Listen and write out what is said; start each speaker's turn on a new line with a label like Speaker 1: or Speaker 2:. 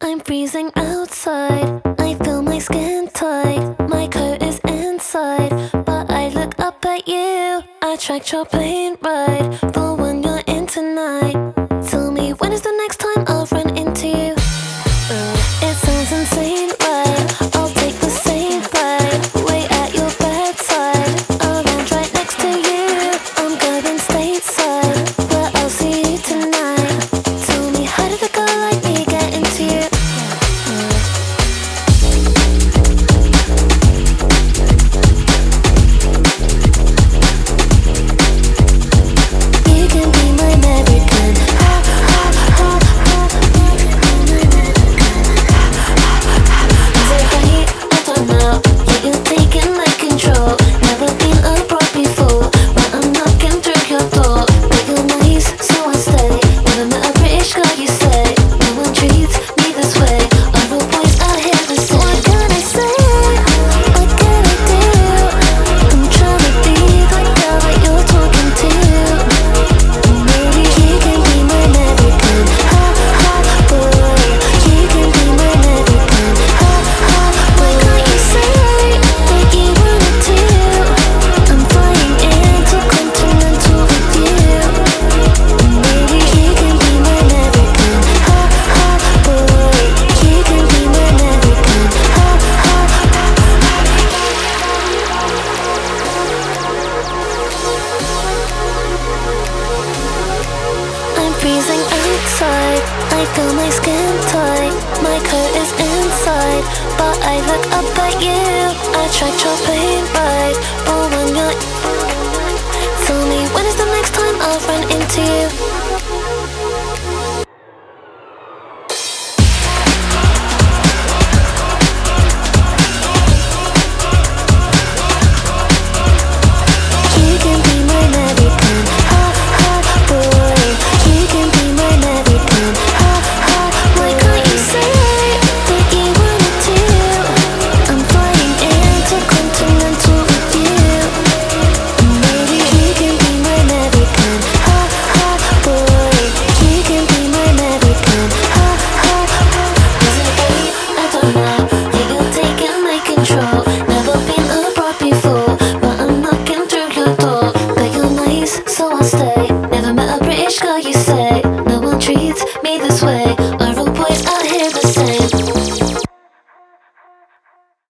Speaker 1: I'm freezing outside. I feel my skin tight. My coat is inside, but I look up at you. I tracked your plane ride, the one you're in tonight. Tell me, when is the next time I'll run into you? It sounds insane, right? I'll take the same flight. Wait at your bedside. I'll land right next to you. I'm going stateside, but I'll see you tonight. Tell me, how did a girl like me get into you? You can be my American. Is it right? I don't know. Yeah, you're taking my control. Never been abroad before, but I'm knocking through your door. But you're nice, so I stay. Never met a British girl, you say. No one treats me this way. Other boys out here the same. What can I say? What can I do? I'm trying to be that girl that you're talking to. Maybe you can be my American. Ha ha boy. You can be my American. Ha ha. Why can't you say that you wanted to? I'm flying intercontinental with you. Maybe you can be my American. Ha ha boy. You can be my American. Ha ha. I'm freezing outside. I feel my skin tight. My coat is inside, but I look up at you. I tracked your plane ride, but when you're, tell me, when is the next time I'll run into you?